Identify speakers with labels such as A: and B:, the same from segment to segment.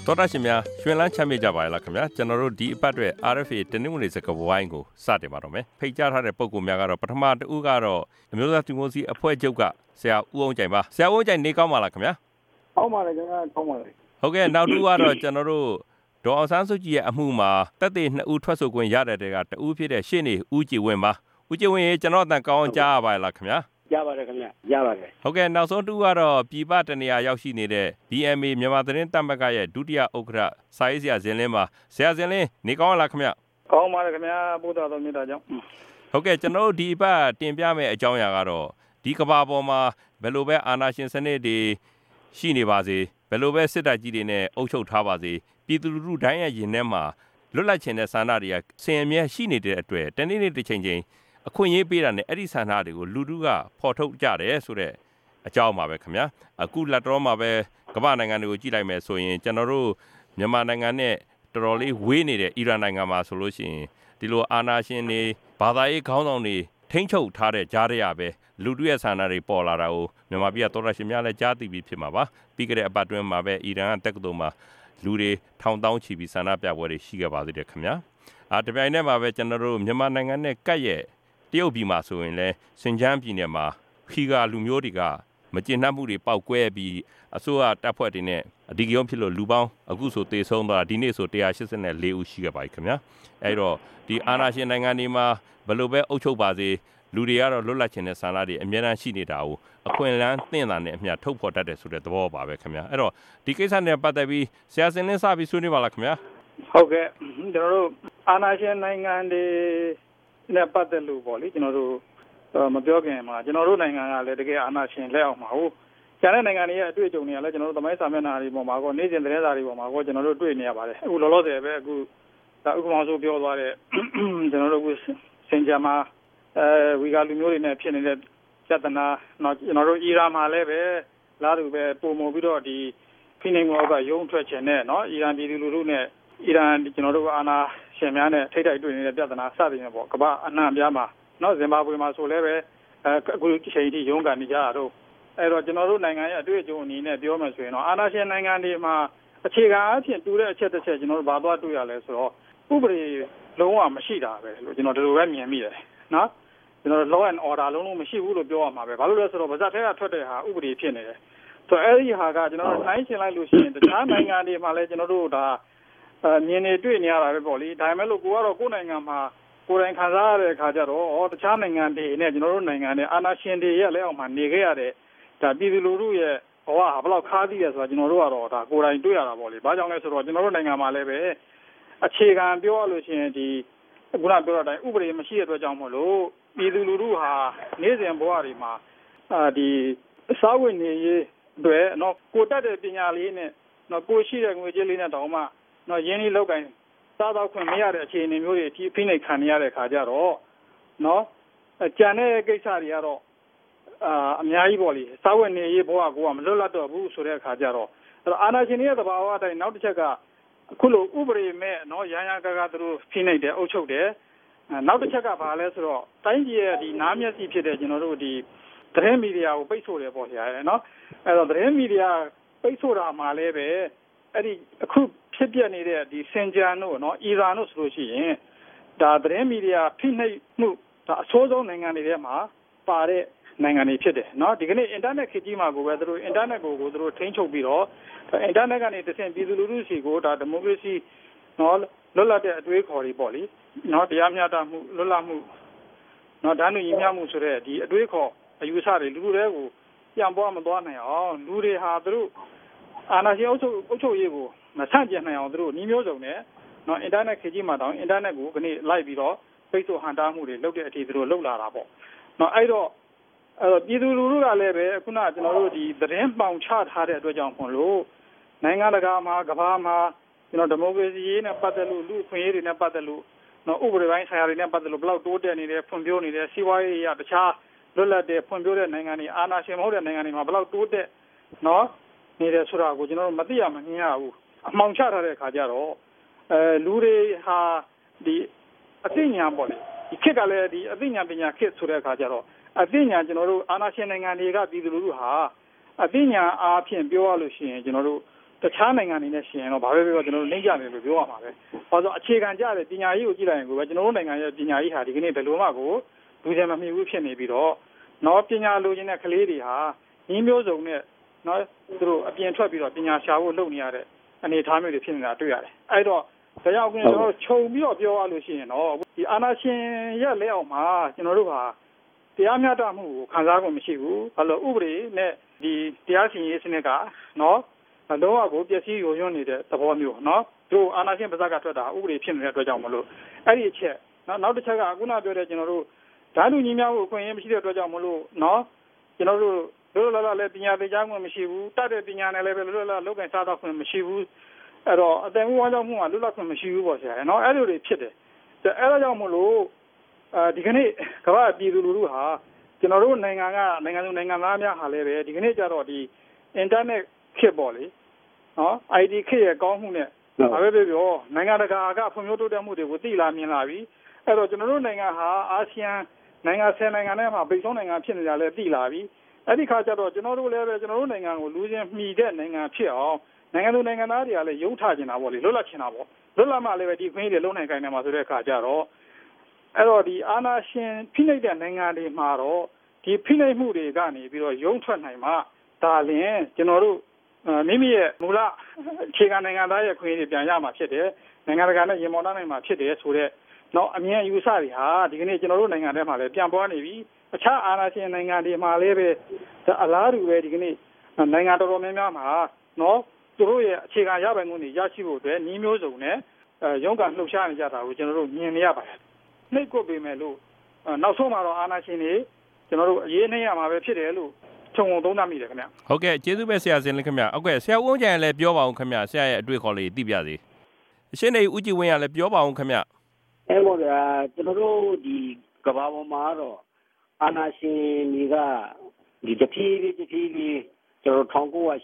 A: သောတာရှင်များရွှင်လန်းချမ်းမြေ့ကြပါရဲ့လားခင်ဗျာကျွန်တော်တို့ဒီအပတ်အတွက် RFA တနင်္ဂနွေစကားဝိုင်းကိုစတင်ပါတော့မယ်ဖိတ်ကြားထားတဲ့ပုဂ္ဂိုလ်များကတော့ပထမတဦးကတော့အမျိုးသားဒီမိုကရေစီအဖွဲ့ချုပ်ကဆရာဦးအောင်ကြိုင်ပါဆရာဦးအောင်ကြိုင်နေကောင်းပါလားခင်ဗျာ
B: ကောင်းပါလေခင်ဗျာကောင်းပါလေ
A: ဟုတ်ကဲ့နောက်တစ်ဦးကတော့ကျွန်တော်တို့ဒေါ်အောင်ဆန်းစုကြည်ရဲ့အမှုမှာတပ်တွေ2ဦးထွက်ဆိုခွင့်ရတဲ့တဲကတဦးဖြစ်တဲ့ရှေ့နေဦးကြည်ဝင်းပါဦးကြည်ဝင်းရေကျွန်တော်အတန်ကောင်းကြားရပါလားခင်ဗျာ
B: ရပါတယ်ခင်ဗျာရပါတယ်
A: ဟုတ်ကဲ့နောက်ဆုံးတူကတော့ပြည်ပတနေရာရောက်ရှိနေတဲ့ BMA မြန်မာသတင်းတပ်မကရဲ့ဒုတိယဥက္ကဋ္ဌစာရေးဆရာဇင်လင်းပါဆရာဇင်လင်းနေကောင်းလားခင်ဗျ
B: ကောင်းပါတယ်ခင်ဗျာဘုရားတော်မြတ်တာကြောင့်
A: ဟုတ်ကဲ့ကျွန်တော်တို့ဒီအပတ်တင်ပြမယ့်အကြောင်းအရာကတော့ဒီကမ္ဘာပေါ်မှာဘယ်လိုပဲအာဏာရှင်စနစ်တွေရှိနေပါစေဘယ်လိုပဲစစ်တပ်ကြီးတွေနဲ့အုပ်ချုပ်ထားပါစေပြည်သူလူထုတိုင်းရဲ့ရင်ထဲမှာလွတ်လပ်ခြင်းတဲ့ဆန္ဒတွေကဆင်အမြဲရှိနေတဲ့အတွက်တနေ့နေ့တစ်ချိန်ချင်းအခွင့်အရေးပေးတာနဲ့အဲ့ဒီဆန္ဒတွေကိုလူထုကဖော်ထုတ်ကြတယ်ဆိုတဲ့အကြောင်းပါပဲခင်ဗျာအခုလက်တော်မှာပဲကမ္ဘာနိုင်ငံတွေကိုကြည့်လိုက်မယ်ဆိုရင်ကျွန်တော်တို့မြန်မာနိုင်ငံနဲ့တော်တော်လေးဝေးနေတဲ့အီရန်နိုင်ငံမှာဆိုလို့ရှိရင်ဒီလိုအာဏာရှင်တွေဘာသာရေးခေါင်းဆောင်တွေထိန်းချုပ်ထားတဲ့ကြားရပဲလူထုရဲ့ဆန္ဒတွေပေါ်လာတာကိုမြန်မာပြည်ကတော်တော်ရှင်များလည်းကြားသိပြီးဖြစ်မှာပါပြီးကြတဲ့အပတ်တွင်းမှာပဲအီရန်ကတက္ကသိုလ်မှာလူတွေထောင်တောင်းချီပြီးဆန္ဒပြပွဲတွေရှိခဲ့ပါသေးတယ်ခင်ဗျာတပြိုင်တည်းမှာပဲကျွန်တော်တို့မြန်မာနိုင်ငံနဲ့ကပ်ရဲ့တရုတ်ပြည်မှာဆိုရင်လည်းစင်ချမ်းပြည်နယ်မှာခီဂါလူမျိုးတွေကမကျေနပ်မှုတွေပေါက်ကွဲပြီးအစိုးရတပ်ဖွဲ့တွေနဲ့အဓိကရုဏ်းဖြစ်လို့လူပေါင်းအခုဆိုတေဆုံးသွားတာဒီနေ့ဆို184ဦးရှိခဲ့ပါပြီခင်ဗျာအဲ့တော့ဒီအာဏာရှင်နိုင်ငံတွေမှာဘယ်လိုပဲအုပ်ချုပ်ပါစေလူတွေကတော့လွတ်လပ်ခြင်းနဲ့ဆန္ဒတွေအများအားရှိနေတာကိုအခွင့်အလမ်းသင့်တာနဲ့အမျှထုတ်ဖော်တတ်တယ်ဆိုတဲ့သဘောပါပဲခင်ဗျာအဲ့တော့ဒီကိစ္စနဲ့ပတ်သက်ပြီးဆရာစင်လင်းစပြီးဆွေးနွေးပါလားခင်ဗျာ
B: ဟုတ်ကဲ့ကျွန်တော်တို့အာဏာရှင်နိုင်ငံတွေနဲ့ပတ်သက်လို့ပေါ့လေကျွန်တော်တို့မပြောခင်မှာကျွန်တော်တို့နိုင်ငံကလည်းတကယ်အာဏာရှင်လက်အောက်မှာဟုတ်ကျန်တဲ့နိုင်ငံတွေရဲ့အတွေ့အကြုံတွေကလည်းကျွန်တော်တို့သမိုင်းစာမျက်နှာတွေပေါ်မှာကောနေ့စဉ်သတင်းစာတွေပေါ်မှာကောကျွန်တော်တို့တွေ့နေရပါတယ်အခုလောလောဆယ်ပဲအခုဒါဥပမာဆိုပြောသွားတဲ့ကျွန်တော်တို့စင်ဂျာမှာဝီဂါလူမျိုးတွေနဲ့ဖြစ်နေတဲ့ပြဿနာတော့ကျွန်တော်တို့အီရန်မှာလည်းပဲလားတူပဲပုံမပြီးတော့ဒီဖိနှိပ်မှုအောက်ကရုံးထွက်ခြင်းနဲ့เนาะအီရန်ပြည်သူလူထုနဲ့အီရန်ကျွန်တော်တို့အာဏာရှင်များနဲ့ထိတ်တိုက်တွေ့နေတဲ့ပြဿနာစသည်နဲ့ပေါ့ကမ္ဘာအနှံ့ပြားမှာเนาะဇင်ဘာဘွေမှာဆိုလည်းပဲအခုချိန်ထိရုန်းကန်နေကြတာတော့အဲ့တော့ကျွန်တော်တို့နိုင်ငံရဲ့အတွေ့အကြုံအနေနဲ့ပြောမှဆိုရင်တော့အာဏာရှင်နိုင်ငံတွေမှာအခြေခံအဖြစ်တူတဲ့အချက်တစ်ချက်ကျွန်တော်တို့ဘာသွားတွေ့ရလဲဆိုတော့ဥပဒေလုံးဝမရှိတာပဲလို့ကျွန်တော်ဒီလိုပဲမြင်မိတယ်เนาะကျွန်တော် law and order လုံးမရှိဘူးလို့ပြောရမှာပဲဘာလို့လဲဆိုတော့ဗဇက်ထဲကထွက်တဲ့ဟာဥပဒေဖြစ်နေတယ်ဆိုတော့အဲ့ဒီဟာကကျွန်တော်တို့နိုင်ရှင်းလိုက်လို့ရှိရင်တခြားနိုင်ငံတွေမှာလည်းကျွန်တော်တို့ဒါမြင်နေတွေ့နေရတာပဲပေါ့လေဒါပေမဲ့လို့ကိုကတော့ကိုယ်နိုင်ငံမှာကိုယ်တိုင်ခံစားရတဲ့အခါကျတော့တခြားနိုင်ငံတွေနဲ့ကျွန်တော်တို့နိုင်ငံနဲ့အာဏာရှင်တွေရဲ့လက်အောက်မှာနေခဲ့ရတဲ့ဒါပြည်သူလူထုရဲ့ဘဝဟာဘယ်လောက်ခါးသီးရဲဆိုတာကျွန်တော်တို့ကတော့ဒါကိုယ်တိုင်တွေ့ရတာပေါ့လေဘာကြောင့်လဲဆိုတော့ကျွန်တော်တို့နိုင်ငံမှာလည်းပဲအခြေခံပြောရလို့ရှိရင်ဒီခုနပြောတဲ့အတိုင်းဥပဒေမရှိတဲ့အတွက်ကြောင့်မို့လို့ပြည်သူလူထုဟာနေ့စဉ်ဘဝတွေမှာဒီစာဝတ်နေရေးအတွက်တော့ကိုတက်တဲ့ပညာလေးနဲ့တော့ကိုရှိတဲ့ငွေကြေးလေးနဲ့တောင်မှတော့ရင်းနှီးလောက်ကင်စားတော့ခွင့်မရတဲ့အခြေအနေမျိုးတွေအဖိနှိပ်ခံရတဲ့ခါကျတော့နော်ကြံတဲ့ကိစ္စတွေကတော့အများကြီးပေါ့လေစာဝတ်နေရေးဘဝကမလွတ်လပ်တော့ဘူးဆိုတဲ့အခါကျတော့အာဏာရှင်ရဲ့သဘာဝအတိုင်းနောက်တစ်ချက်ကအခုလိုဥပဒေမဲ့နော်ရန်ရကာသူတို့ဖိနှိပ်တယ်အုပ်ချုပ်တယ်နောက်တစ်ချက်ကဘာလဲဆိုတော့တိုင်းပြည်ရဲ့ဒီနားမျက်စိဖြစ်တဲ့ကျွန်တော်တို့ဒီသတင်းမီဒီယာကိုပိတ်ဆို့တယ်ပေါ့ဆရာရဲ့နော်အဲ့တော့သတင်းမီဒီယာပိတ်ဆို့တာမှလည်းပဲအဲ့ဒီအခုဖြစ်ပြနေတဲ့ဒီစင်ဂျန်တို့နော်အီရန်တို့ဆိုလို့ရှိရင်ဒါသတင်းမီဒီယာဖိနှိပ်မှုဒါအဆိုးဆုံးနိုင်ငံတွေထဲမှာပါတဲ့နိုင်ငံတွေဖြစ်တယ်နော်ဒီကနေ့အင်တာနက်ခေတ်ကြီးမှာကိုပဲသူတို့အင်တာနက်ကိုသူတို့ထိန်းချုပ်ပြီးတော့အင်တာနက်ကနေတဆင့်ပြည်သူလူထုစီကိုဒါဒီမိုကရေစီနော်လွတ်လပ်တဲ့အတွေးခေါ်တွေပေါ့လေနော်တရားမျှတမှုလွတ်လပ်မှုနော်ဓာတ်ညီမျှမှုဆိုတဲ့ဒီအတွေးခေါ်အယူဆတွေလူထုတွေကိုပြန်ပွားမသွားနိုင်အောင်လူတွေဟာသူတို့အာဏာရှင်အုပ်ချုပ်ရေးကိုမဆန့်ကျင်နိုင်အောင်သူတို့နှီးမျိုးစုံနဲ့နော်အင်တာနက်ခေတ်ကြီးမှာတောင်အင်တာနက်ကိုခဏလိုက်ပြီးတော့ပိတ်ဆို့ဟန်တားမှုတွေလုပ်တဲ့အထိသူတို့လုပ်လာတာပေါ့နော်အဲ့တော့ပြည်သူလူထုကလည်းပဲခုနကျွန်တော်တို့ဒီသတင်းပေါင်ချထားတဲ့အတွက်ကြောင့်ဖြစ်လို့နိုင်ငံတကာမှာကမ္ဘာမှာကျွန်တော်ဒီမိုကရေစီရေးနဲ့ပတ်သက်လို့လူ့အခွင့်အရေးတွေနဲ့ပတ်သက်လို့နော်ဥပဒေပိုင်းဆိုင်ရာတွေနဲ့ပတ်သက်လို့ဘယ်လောက်တိုးတက်နေတယ်ဖွံ့ဖြိုးနေတယ်စီးပွားရေးရတခြားလွတ်လပ်တဲ့ဖွံ့ဖြိုးတဲ့နိုင်ငံတွေအာဏာရှင်မဟုတ်တဲ့နိုင်ငံတွေမှာဘယ်လောက်တိုးတက်နော်နေတယ်ဆိုတာကိုကျွန်တော်တို့မသိရမမြင်ရဘူးအမှောင်ချထားတဲ့အခါကျတော့လူတွေဟာဒီအသိဉာဏ်ပေါ့လေဒီခေတ်ကလည်းဒီအသိဉာဏ်ပညာခေတ်ဆိုတဲ့အခါကျတော့အသိဉာဏ်ကျွန်တော်တို့အာဏာရှင်နိုင်ငံတွေကပြည်သူလူထုဟာအသိဉာဏ်အားဖြင့်ပြောရလို့ရှိရင်ကျွန်တော်တို့တခြားနိုင်ငံတွေနဲ့ရှင်တော့ဘာပဲပြောကျွန်တော်တို့နှိမ့်ကြတယ်လို့ပြောရမှာပဲ။ဘာလို့အခြေခံကြတဲ့ပညာရေးကိုကြည့်လိုက်ရင်ကိုပဲကျွန်တော်တို့နိုင်ငံရဲ့ပညာရေးဟာဒီကနေ့ဘယ်လိုမှကိုလူကျန်မမီဘူးဖြစ်နေပြီးတော့နော်ပညာလိုချင်တဲ့ကလေးတွေဟာညီမျိုးစုံနဲ့နော်သူတို့အပြင်ထွက်ပြီးတော့ပညာရှာဖို့လုပ်နေရတဲ့အနေအထားမျိုးတွေဖြစ်နေတာတွေ့ရတယ်။အဲ့တော့ဒါကြောင့်ကျွန်တော်ခြုံပြီးတော့ပြောရလို့ရှိရင်တော့ဒီအာဏာရှင်ရဲ့လက်အောက်မှာကျွန်တော်တို့ဟာတရားမျှတမှုကိုခံစားခွင့်မရှိဘူး။ဘာလို့ဥပဒေနဲ့ဒီတရားစီရင်ရေးစနစ်ကနော်လုံးဝကိုပျက်စီးယိုယွင်းနေတဲ့သဘောမျိုးနော်သူတို့အာဏာရှင်ပါဇက်ကထွက်တာဥပဒေဖြစ်နေတဲ့အတွက်ကြောင့်မလို့အဲ့ဒီအချက်နောက်တစ်ချက်ကခုနပြောတဲ့ကျွန်တော်တို့ဓာတ်လူညီများကိုအခွင့်အရေးမရှိတဲ့အတွက်ကြောင့်မလို့နော်ကျွန်တော်တို့လောလောလတ်လည်းပညာသင်ကြားခွင့်မရှိဘူးတတ်တဲ့ပညာနဲ့လည်းပဲလောလောလတ်လောက်ကိုင်စားတော့ခွင့်မရှိဘူးအဲ့တော့အသက်မွေးဝမ်းကြောင်းမှုကလွတ်လပ်ခွင့်မရှိဘူးပေါ့ဆရာနော်အဲ့လိုတွေဖြစ်တယ်အဲ့ဒါကြောင့်မလို့ဒီကနေ့ကမ္ဘာပြည်သူလူထုဟာကျွန်တော်တို့နိုင်ငံကနိုင်ငံသူနိုင်ငံသားများဟာလည်းပဲဒီကနေ့ကျတော့ဒီအင်တာနက်ခေတ်ပေါ့လေနော် ID ခေတ်ရဲ့ကောင်းမှုနဲ့ဘာပဲပြောနိုင်ငံတကာကဖွံ့ဖြိုးတိုးတက်မှုတွေကိုသိလာမြင်လာပြီအဲ့တော့ကျွန်တော်တို့နိုင်ငံဟာအာဆီယံနိုင်ငံ10နိုင်ငံထဲမှာပိတ်ဆုံးနိုင်ငံဖြစ်နေကြလဲသိလာပြီအဲ့ဒီခါကျတော့ကျွန်တော်တို့လည်းပဲကျွန်တော်တို့နိုင်ငံကိုလူချင်းမှီတဲ့နိုင်ငံဖြစ်အောင်နိုင်ငံသူနိုင်ငံသားတွေကလည်းရုံးထကျင်တာပေါ့လေလွတ်လပ်ချင်တာပေါ့လွတ်လပ်မှလည်းပဲဒီခွင့်တွေလုံးနိုင်ကိုင်းနေမှာဆိုတဲ့အခါကျတော့အဲ့တော့ဒီအာဏာရှင်ဖိနှိပ်တဲ့နိုင်ငံတွေမှာတော့ဒီဖိနှိပ်မှုတွေကနေပြီးတော့ရုံးထွက်နိုင်မှဒါလျှင်ကျွန်တော်တို့မိမိရဲ့မူလအခြေခံနိုင်ငံသားရဲ့ခွင့်တွေပြန်ရမှာဖြစ်တယ်နိုင်ငံတကာနဲ့ရင်မောင်းနိုင်မှာဖြစ်တယ်ဆိုတော့နော်အမြင်အယူဆတွေဟာဒီကနေ့ကျွန်တော်တို့နိုင်ငံထဲမှာလည်းပြန်ပွားနေပြီအခြားအာဏာရှင်နိုင်ငံတွေမှာလည်းပဲအလားတူပဲဒီကနေ့နိုင်ငံတော်တော်များများမှာနော်သူတို့ရဲ့အခြေခံရပိုင်ခွင့်တွေရရှိဖို့အတွက်ညီမျိုးစုံနဲ့ရုန်းကန်လှုပ်ရှားနေကြတာကိုကျွန်တော်တို့မြင်နေရပါတယ်နှိပ်ကွပ်ပေမဲ့လို့နောက်ဆုံးမှာတော့အာဏာရှင်တွေကျွန်တော်တို့အရေးနှိမ့်ရမှာပဲဖြစ်တယ်လို့ခြုံငုံသုံးသပ်မိတယ်ခင်ဗျ
A: ဟုတ်ကဲ့ကျေးဇူးပဲဆရာစင်လင်းခင်ဗျဟုတ်ကဲ့ဆရာဦးဝင်းကြိုင်လည်းပြောပါအောင်ခင်ဗျဆရာရဲ့အတွေ့အခေါ်လေးသိပြစေအရှင်းနေဦးကြည်ဝင်းကလည်းပြောပါအောင်ခင်ဗျ
C: အဲ့ပေါ့ဗျာကျွန်တော်တို့ဒီကဘာပေါ်မှာတော့အာဏာရှင်တွေကဒီတဖြည်းဖြည်းကျွန်တော်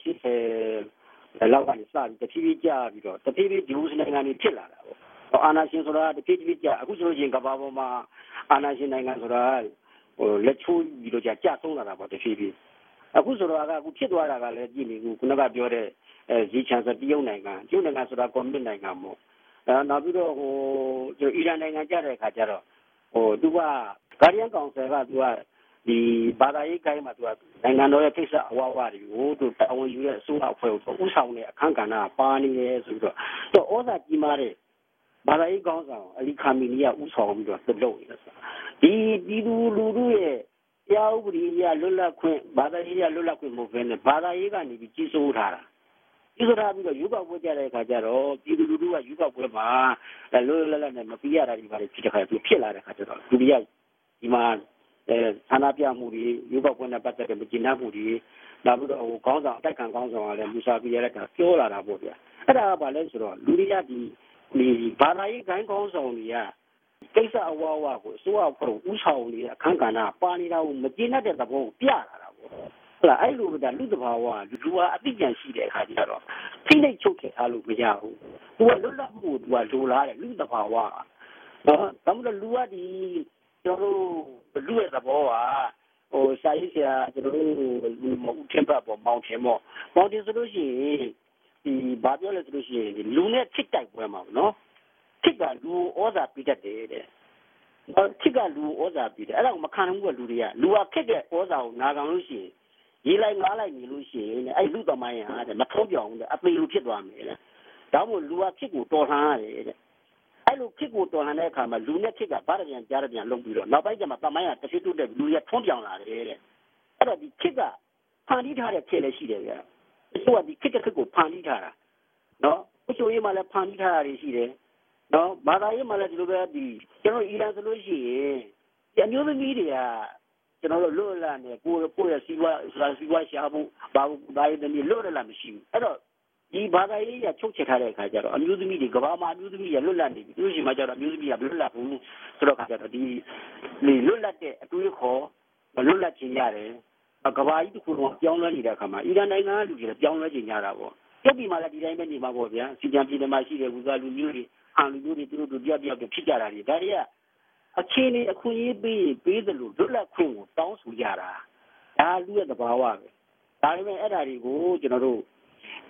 C: 1980လောက်ကနေစပြီးတဖြည်းဖြည်းကြာပြီးတော့တဖြည်းဖြည်းဒီလိုနိုင်ငံတွေဖြစ်လာတာပေါ့အာဏာရှင်ဆိုတာတဖြည်းဖြည်းကြာအခုဆိုရင်ကဘာပေါ်မှာအာဏာရှင်နိုင်ငံဆိုတာလက်ချိုးပြီးတော့ကြာဆုံးလာတာပေါ့တဖြည်းဖြည်းအခုဆိုတော့အခုဖြစ်သွားတာကလည်းကြည့်နေခုနကပြောတဲ့ဇီချန်ဆိုတရုတ်နိုင်ငံဆိုတာကွန်မြူနစ်နိုင်ငံပေါ့နောက်ပြီးတော့ကျွန်တော်အီရန်နိုင်ငံကြတဲ့အခါကျတော့သူက Guardian Council ကသူကဒီဘာသာရေးကိုင်းမှာသူကနိုင်ငံတော်ရဲ့ကိစ္စအဝဝတွေကိုသူတာဝန်ယူတဲ့အစိုးရအဖွဲ့ကိုဥဆောင်တဲ့အခမ်းကဏ္ဍပါနေတယ်ဆိုပြီးတော့ဩဇာကြီးမားတဲ့ဘာသာရေးကောင်းဆောင်အလီခါမီနီကဥဆောင်ပြီးတော့လုပ်နေတယ်ဆိုဒီပြည်သူလူထုရဲ့တရားဥပဒေအရလွတ်လပ်ခွင့်ဘာသာရေးအရလွတ်လပ်ခွင့်မဟုတ်ဘဲနဲ့ဘာသာရေးကနေပြီးကြီးစိုးထားတာပြီးတော့ပြီးတော့ယူကောက်ပွဲကြတဲ့အခါကျတော့ပြည်သူလူထုကယူကောက်ပွဲမှာလွတ်လပ်နဲ့မပြရတာဒီပါလေဖြစ်တဲ့ခါကျဖြစ်လာတဲ့ခါကျတော့လူတွေကဒီမှာဌာနပြမှုတွေယူကောက်ပွဲနဲ့ပတ်သက်တဲ့မကျေနပ်မှုတွေနောက်ပြီးတော့ခေါင်းဆောင်တိုက်ခံခေါင်းဆောင်ကလည်းမူစာပြရတဲ့ခါပြောလာတာပေါ့ဗျာအဲ့ဒါကဘာလဲဆိုတော့လူတွေကဒီဘာသာရေးခေါင်းဆောင်တွေကကိစ္စအဝဝကိုအစိုးရအဖွဲ့ကိုဥဆောင်နေတဲ့အခမ်းကဏ္ဍပါနေတာကိုမကျေနပ်တဲ့သဘောကိုပြလာတာပေါ့ဟုတ်လားအဲ့လိုကလူတဘာဝလူကအသိဉာဏ်ရှိတဲ့အခါကျတော့ဖိနှိပ်ချုပ်ချယ်ထားလို့မရဘူးသူကလွတ်လပ်မှုသူကလိုလားတယ်လူတဘာဝနော်ဒါမှမဟုတ်လူကဒီကျွန်တော်တို့လူရဲ့သဘောကစာရေးဆရာကျွန်တော်တို့မဟုတ်ထင်ပါပေါ့မောင်ထင်ဆိုလို့ရှိရင်ဒီဘာပြောလဲဆိုလို့ရှိရင်လူနဲ့ချစ်တိုက်ပွဲမှာနော်ချစ်ကလူဩဇာပေးတတ်တယ်တဲ့ချစ်ကလူဩဇာပေးတယ်အဲ့ဒါကိုမခံဘူးကလူတွေကလူကခက်တဲ့ဩဇာကိုနာခံလို့ရှိရင်ရေးလိုက်ငားလိုက်နေလို့ရှိရင်အဲ့လူသမိုင်းဟာတဲ့မထုံးပြောင်းဘူးတဲ့အပေလူဖြစ်သွားမယ်တဲ့ဒါမှမဟုတ်လူကခစ်ကိုတော်လှန်ရတယ်တဲ့အဲ့လိုခစ်ကိုတော်လှန်တဲ့အခါမှာလူနဲ့ခစ်ကဘာပြန်ကြားပြန်လုပ်ပြီးတော့နောက်ပိုင်းကျမှသမိုင်းကတစ်ဖြစ်တူတဲ့လူတွေကထုံးပြောင်းလာတယ်တဲ့အဲ့တော့ဒီခစ်ကဖန်တီးထားတဲ့ခစ်လည်းရှိတယ်ဗျာသူကဒီခစ်တဲ့ခစ်ကိုဖန်တီးထားတာနော်အချို့ရေးမှလည်းဖန်တီးထားတာတွေရှိတယ်နော်ဘာသာရေးမှလည်းဒီလိုပဲဒီကျွန်တော်အီရန်ဆိုလို့ရှိရင်ဒီအမျိုးသမီးတွေကကျွန်တော်တို့လွတ်လပ်နေကိုယ့်ရဲ့စီးပွားရှာဖို့ဘာရေးသမီးလွတ်လပ်မရှိဘူးအဲ့တော့ဒီဘာသာရေးကချုပ်ချယ်ထားတဲ့အခါကျတော့အမျိုးသမီးတွေကဘာမှအမျိုးသမီးကလွတ်လပ်နေပြီသူရှိမှကျတော့အမျိုးသမီးကလွတ်လပ်ဘူးဆိုတော့ခါကျတော့ဒီလွတ်လပ်တဲ့အတွေးခေါ်လွတ်လပ်ခြင်းရတယ်ကဘာကြီးတစ်ခုလုံးပြောင်းလဲနေတဲ့အခါမှာအီရန်နိုင်ငံကလူတွေပြောင်းလဲခြင်းကြတာပေါ့ကျုပ်ဒီမှာလည်းဒီတိုင်းပဲနေမှာပေါ့ဗျာစီကြံပြည်နယ်မှာရှိတဲ့ဘူဇာလူမျိုးတွေလူမျိုးတွေသူတို့တယောက်ဖြစ်ကြတာတွေဒါတွေကအခြေအနေအခွင့်အရေးပေးသလိုလွတ်လပ်ခွင့်ကိုတောင်းဆိုကြတာဒါလူရဲ့သဘာဝပဲဒါပေမဲ့အဲ့ဒါတွေကိုကျွန်တော်တို့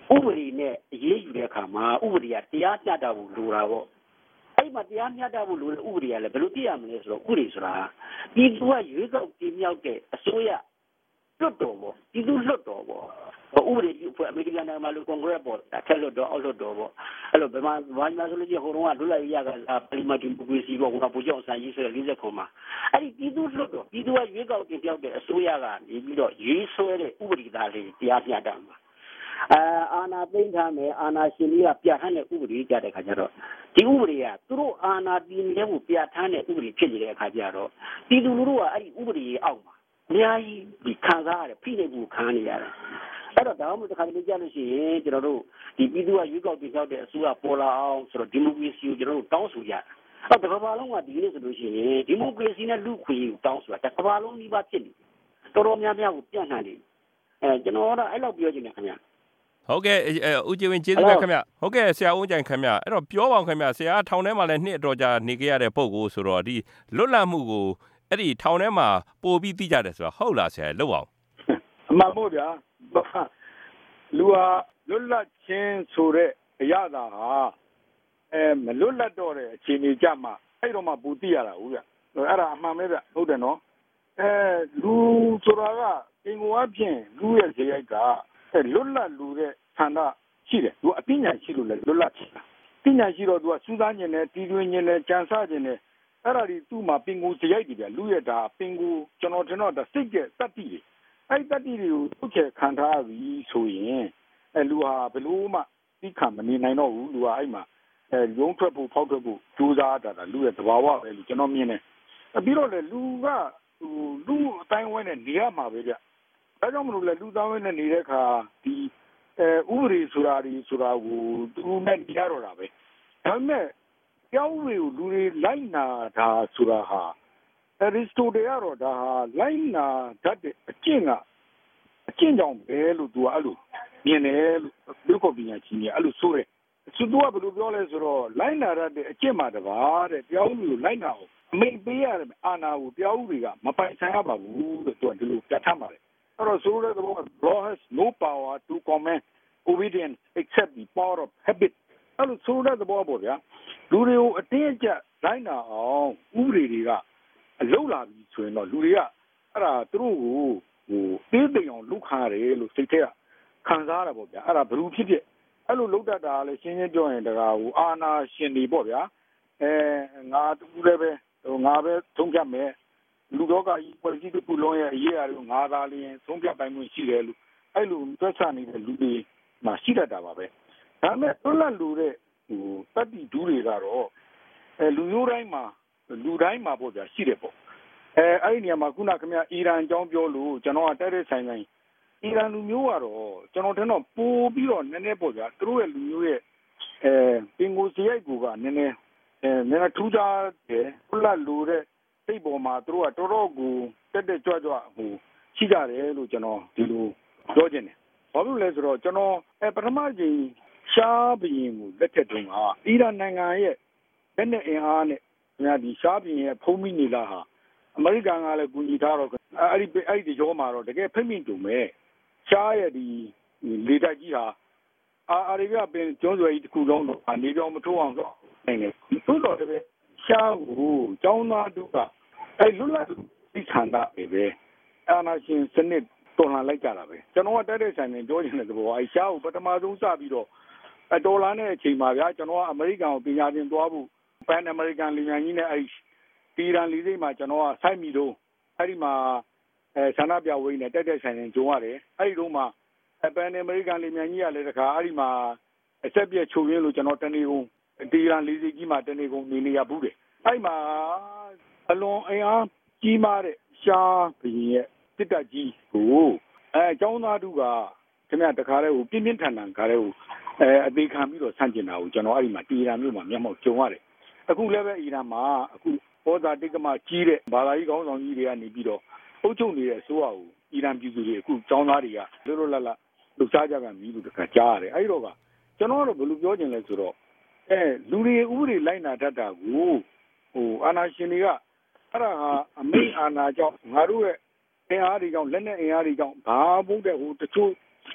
C: ဥပဒေနဲ့အရေးယူတဲ့အခါမှာဥပဒေကတရားမျှတဖို့လိုတာပေါ့အဲ့မှာတရားမျှတဖို့လိုတဲ့ဥပဒေကလည်းဘယ်လိုသိရမလဲဆိုတော့ဥပဒေဆိုတာပြည်သူကရွေးကောက်တင်မြှောက်တဲ့အစိုးရလွတ်တော်ပေါ့ပြည်သူလွတ်တော်ပေါ့ဥပဒေပြုဖွဲ့အမေရိကန်နိုင်ငံမှာလို့ကွန်ဂရက်ပေါ့အထက်လွတ်တော်အောက်လွတ်တော်ပေါ့အဲ့လိုဘယ်မှာဆိုလို့ရှိရင်ဟိုတုန်းကလွတ်လပ်ရေးရကပါလီမန်ဒီမိုကရေစီပေါ့ဟိုကဗိုလ်ချုပ်အောင်ဆန်းရေးဆိုတဲ့40ခုမှာအဲ့ဒီပြည်သူလွတ်တော်ပြည်သူကရွေးကောက်တင်မြှောက်တဲ့အစိုးရကနေပြီးတော့ရေးဆွဲတဲ့ဥပဒေသားလေးတရားမျှတမှာအာဏာသိမ်းထားမယ်အာဏာရှင်တွေကပြဋ္ဌာန်းတဲ့ဥပဒေကြတဲ့ခါကျတော့ဒီဥပဒေကသူတို့အာဏာတည်မြဲမှုပြဋ္ဌာန်းတဲ့ဥပဒေဖြစ်နေတဲ့အခါကျတော့ပြည်သူလူထုကအဲ့ဒီဥပဒေအောက်မှာအများကြီးဒီခံစားရတယ်ဖိနှိပ်မှုခံနေရတယ်အဲ့တော့ဒါမှမဟုတ်တစ်ခါတလေကြားလို့ရှိရင်ကျွန်တော်တို့ဒီပြည်သူကရွေးကောက်တင်မြှောက်တဲ့အစိုးရပေါ်လာအောင်ဆိုတော့ဒီမိုကရေစီကိုကျွန်တော်တို့တောင်းဆိုကြတယ်အဲ့တော့တစ်ကမ္ဘာလုံးကဒီနေ့ဆိုလို့ရှိရင်ဒီမိုကရေစီနဲ့လူ့ခွင့်ရေးကိုတောင်းဆိုတာတစ်ကမ္ဘာလုံးဒီပါဖြစ်နေတော်တော်များများကိုပြန့်နှံ့နေကျွန်တော်ကတော့အဲ့လောက်ပြောချင်တယ်ခင်ဗျာ
A: ဟုတ်ကဲ့ဦးကြည်ဝင်းကျေးဇူးပဲခင်ဗျဟုတ်ကဲ့ဆရာဦးကြိုင်ခင်ဗျအဲ့တော့ပြောပါဦးခင်ဗျဆရာထောင်ထဲမှာလည်းနှစ်အတော်ကြာနေခဲ့ရတဲ့ပုံကိုဆိုတော့ဒီလွတ်လပ်မှုကိုအဲ့ဒီထောင်ထဲမှာပို့ပြီးသိကြတယ်ဆိုတော့ဟုတ်လားဆရာလို့အောင်
B: အမှန်မို့ဗျာလူဟာလွတ်လပ်ခြင်းဆိုတဲ့အရာသာဟာမလွတ်လပ်တော့တဲ့အခြေအနေကြမှာအဲ့တော့မှပူသိရတာဟုတ်ဗျအဲ့ဒါအမှန်ပဲဗျဟုတ်တယ်နော်လူဆိုတာကပင်ကိုအပြင်လူရဲ့ဇေယိုက်ကလွတ်လပ်လူတဲ့ဆန္ဒရှိတယ်သူအပညာရှိလို့လည်းလွတ်လပ်ဖြစ်တာပညာရှိတော့သူကစူးစမ်းခြင်းနဲ့တီးတွင်ခြင်းနဲ့ကြံစခြင်းနဲ့အဲ့ဒါဒီသူ့မှာပင်ကိုဇေယိုက်တယ်ဗျလူရဲ့ဒါပင်ကိုကျွန်တော်ထင်တော့ဒါစိတ်ကတတ္တိတွေအဲ့တတ္တိတွေကိုသူ့ချေခံထားပြီဆိုရင်လူဟာဘယ်လို့မှသိခံမနေနိုင်တော့ဘူးလူဟာအဲ့မှာရုံးထွက်ဖို့ဖောက်ထွက်ဖို့ကြိုးစားတာလူရဲ့သဘာဝပဲလို့ကျွန်တော်မြင်တယ်ပြီးတော့လေလူကလူအတိုင်းဝဲနဲ့နေရမှာပဲဗျဒါကြောင့်မလို့လေလူသားဝဲနဲ့နေတဲ့အခါဒီဥပဒေဆိုတာကိုသူနဲ့ကြရတော့တာပဲဒါပေမဲ့ကြောင်းတွေကိုလူတွေလိုက်နာတာဆိုတာဟာအရစ်စတိုတယ်ကတော့ဒါဟာလိုက်နာတတ်တဲ့အကျင့်ကြောင့်ပဲလို့သူကအဲ့လိုမြင်တယ်လို့ဒီကောပညာချင်းကြီးအဲ့လိုဆိုတယ်သူကဘယ်လိုပြောလဲဆိုတော့လိုက်နာတတ်တဲ့အကျင့်မှတပါတဲ့ကြောင်းတွေကိုလိုက်နာအောင်အမိန့်ပေးရတဲ့အာဏာကိုကြောင်းတွေကမပိုင်ဆိုင်ရပါဘူးလို့သူကဒီလိုပြဋ္ဌာန်းပါတယ်အဲ့တော့ဆိုတဲ့ဘော law has no power to command obedience except the power of habit အဲ့လိုဆိုတဲ့ဘောပေါ့ဗျာလူတွေကိုအတင်းအကျပ်လိုက်နာအောင်ဥပဒေတွေကအလုပ်လာပြီဆိုရင်တော့လူတွေကအဲ့ဒါသူတို့ကိုသေးသိမ်အောင်လုပ်ခါရတယ်လို့စိတ်ထဲကခံစားရတာပေါ့ဗျာအဲ့ဒါဘယ်လိုဖြစ်အဲ့လိုလုပ်တတ်တာလည်းရှင်းရှင်းပြောရင်တကားကိုအာနာရှင်တွေပေါ့ဗျာငါတူလည်းပဲငါပဲသုံးဖြတ်မယ်လူတော်ကပေါ်စီတူလုံးရဲ့အရေးအရာကိုငါသာလျင်သုံးဖြတ်ပိုင်မှုရှိတယ်လို့အဲ့လိုတွက်ဆနေတဲ့လူတွေမှာရှိတတ်တာပါပဲဒါပေမဲ့တွက်လက်လူတဲ့တတိဒူးတွေကတော့လူမျိုးတိုင်းမှာလူတိုင်းမှာပေါ့ဗျာရှိတယ်ပေါ့အဲ့ဒီနေရာမှာခုနခင်ဗျာအီရန်အကြောင်းပြောလို့ကျွန်တော်ကတိုက်တဲ့ဆိုင်တိုင်းအီရန်လူမျိုးကတော့ကျွန်တော်တင်တော့ပို့ပြီးတော့နည်းနည်းပေါ့ဗျာသူတို့ရဲ့လူမျိုးရဲ့ပင်ကိုစရိုက်ကိုကနည်းနည်းထူးခြားတယ်ခုလလူတဲ့စိတ်ပေါ်မှာသူတို့ကတော်တော်ကိုတက်ကြွရှိကြတယ်လို့ကျွန်တော်ဒီလိုပြောချင်တယ်ဘာလို့လဲဆိုတော့ကျွန်တော်ပထမကြီးရှားဘရင်ကိုလက်ထက်တုန်းကအီရန်နိုင်ငံရဲ့လက်နက်အင်အားနဲ့များဒီရှားဘရင်ရဲ့ဖုံးမိနေလားဟာအမေရိကန်ကလည်းကူညီထားတော့အဲ့ဒီကြောမှာတော့တကယ်ဖိမိန်တုံပဲရှားရဲ့ဒီလေတိုက်ကြီးဟာအာရေဗျပင်ကျွန်းဆွယ်ကြီးတစ်ခုလုံးတော့နေပြောင်းမထိုးအောင်တော့နိုင်တယ်သို့တော်လည်းရှားကိုကျောင်းသားတို့ကအဲ့လွတ်လပ်ဒီဆန္ဒပဲအာနာရှင်စနစ်တော်လှန်လိုက်ကြတာပဲကျွန်တော်ကတိုက်တဲ့ဆိုင်နဲ့ပြောချင်တဲ့သဘောအဲ့ရှားကိုပထမဆုံးစပြီးတော့ဒေါ်လာနဲ့အချိန်မှာဗျာကျွန်တော်ကအမေရိကန်ကိုပညာသင်သွားဖို့ပန်အမေရိကန်လူမျိုးကြီးနဲ့အဲ့ဒီအီရန်လူစိတ်မှာကျွန်တော်ကစိုက်မိတော့အဲ့ဒီမှာဆန္ဒပြဝိုင်းနဲ့တိုက်တဲ့ဆိုင်နဲ့ဂျုံရတယ်အဲ့ဒီတော့မှပန်အမေရိကန်လူမျိုးကြီးကလည်းတခါအဲ့ဒီမှာအဆက်ပြည့်ချုပ်ရင်းလို့ကျွန်တော်တနေကုန်အီရန်လူစိတ်ကြီးမှာတနေကုန်နေရဘူးတယ်အဲ့မှာအလွန်အင်အားကြီးမားတဲ့ရှားဘရင်ရဲ့စစ်တပ်ကြီးကိုကျောင်းသားတို့ကခင်ဗျတခါလဲကိုပြင်းပြင်းထန်ထန်ခါလဲကိုအသေးခံပြီးတော့ဆန့်ကျင်တာကိုကျွန်တော်အဲ့ဒီမှာတီရန်မြို့မှာမျက်မှောက်ကြုံရတယ်အခုလည်းပဲအီရန်မှာအခုဘောဇာတိတ်ကမှကြီးတဲ့ဘာသာရေးခေါင်းဆောင်ကြီးတွေကနေပြီးတော့အုပ်ချုပ်နေတဲ့အစိုးရကိုအီရန်ပြည်သူတွေအခုကျောင်းသားတွေကလွတ်လွတ်လပ်လပ်လှုပ်ရှားကြပြန်ပြီလို့တခါကြားရတယ်အဲ့ဒီတော့ကကျွန်တော်ကတော့ဘယ်လိုပြောချင်လဲဆိုတော့လူတွေဥပဒေလိုက်နာတတ်တာကိုအာဏာရှင်တွေကအဲ့ဒါဟာအမိန့်အာဏာကြောင့်ငါတို့ရဲ့အင်အားတွေကြောင့်လက်နက်အင်အားတွေကြောင့်ဘာမှမဟုတ်တဲ့တချို့